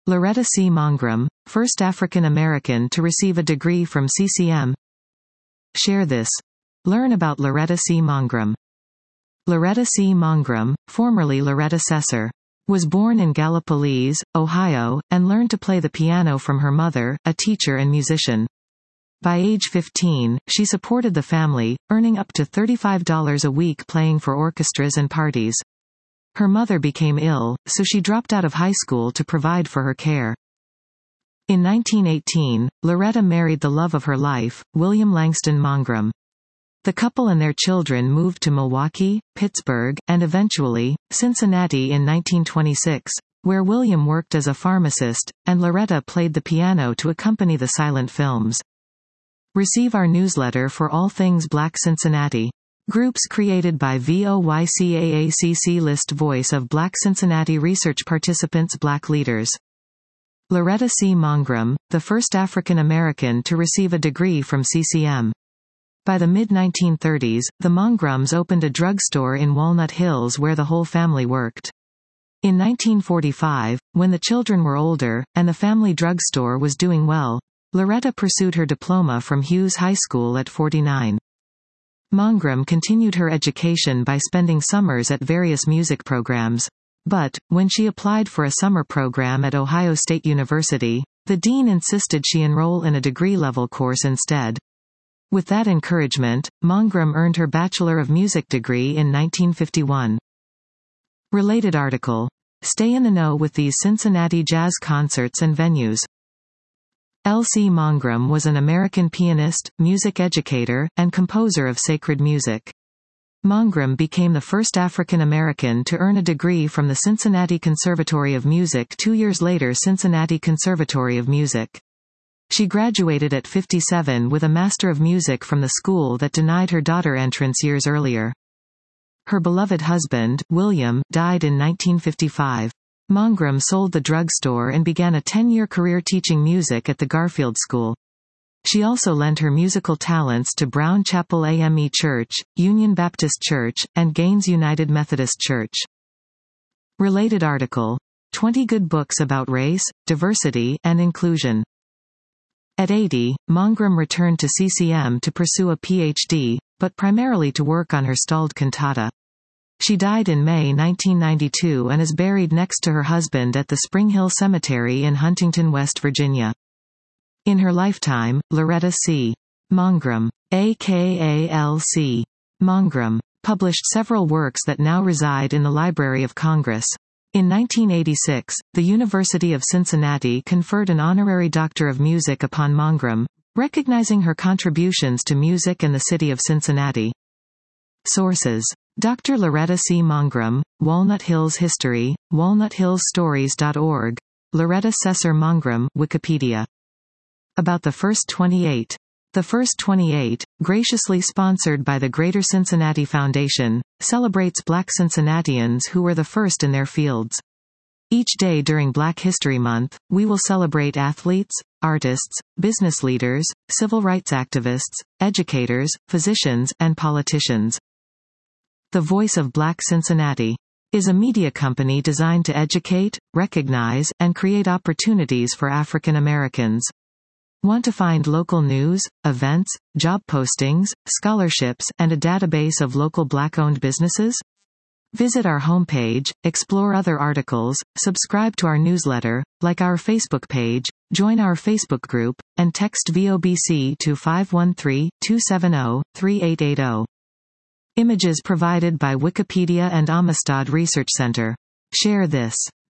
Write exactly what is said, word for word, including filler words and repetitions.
Loretta C. Mangrum, first African American to receive a degree from C C M. Share this. Learn about Loretta C. Mangrum. Loretta C. Mangrum, formerly Loretta Sesser, was born in Gallipolis, Ohio, and learned to play the piano from her mother, a teacher and musician. By age fifteen, she supported the family, earning up to thirty-five dollars a week playing for orchestras and parties. Her mother became ill, so she dropped out of high school to provide for her care. In nineteen eighteen, Loretta married the love of her life, William Langston Mangrum. The couple and their children moved to Milwaukee, Pittsburgh, and eventually, Cincinnati in nineteen twenty-six, where William worked as a pharmacist, and Loretta played the piano to accompany the silent films. Receive our newsletter for all things Black Cincinnati. Groups created by VOYCAACC list Voice of Black Cincinnati Research Participants Black Leaders. Loretta C. Mangrum, the first African American to receive a degree from C C M. By the mid nineteen thirties, the Mangrums opened a drugstore in Walnut Hills where the whole family worked. In nineteen forty-five, when the children were older, and the family drugstore was doing well, Loretta pursued her diploma from Hughes High School at forty-nine. Mangrum continued her education by spending summers at various music programs. But, when she applied for a summer program at Ohio State University, the dean insisted she enroll in a degree-level course instead. With that encouragement, Mangrum earned her Bachelor of Music degree in nineteen fifty-one. Related article. Stay in the know with these Cincinnati jazz concerts and venues. L C Mangrum was an American pianist, music educator, and composer of sacred music. Mangrum became the first African American to earn a degree from the Cincinnati Conservatory of Music two years later. Cincinnati Conservatory of Music. She graduated at fifty-seven with a Master of Music from the school that denied her daughter entrance years earlier. Her beloved husband, William, died in nineteen fifty-five. Mangrum sold the drugstore and began a ten-year career teaching music at the Garfield School. She also lent her musical talents to Brown Chapel A M E Church, Union Baptist Church, and Gaines United Methodist Church. Related article. twenty Good Books About Race, Diversity, and Inclusion. At eighty, Mangrum returned to C C M to pursue a P H D, but primarily to work on her stalled cantata. She died in May nineteen ninety-two and is buried next to her husband at the Spring Hill Cemetery in Huntington, West Virginia. In her lifetime, Loretta C. Mangrum, aka L C Mangrum, published several works that now reside in the Library of Congress. In nineteen eighty-six, the University of Cincinnati conferred an honorary Doctor of Music upon Mangrum, recognizing her contributions to music and the city of Cincinnati. Sources. Doctor Loretta C. Mangrum, Walnut Hills History, walnut hills stories dot org. Loretta Sesser Mangrum, Wikipedia. About the First twenty-eight. The First twenty-eight, graciously sponsored by the Greater Cincinnati Foundation, celebrates Black Cincinnatians who were the first in their fields. Each day during Black History Month, we will celebrate athletes, artists, business leaders, civil rights activists, educators, physicians, and politicians. The Voice of Black Cincinnati is a media company designed to educate, recognize, and create opportunities for African Americans. Want to find local news, events, job postings, scholarships, and a database of local Black-owned businesses? Visit our homepage, explore other articles, subscribe to our newsletter, like our Facebook page, join our Facebook group, and text V O B C to five one three, two seven zero, three eight eight zero. Images provided by Wikipedia and Amistad Research Center. Share this.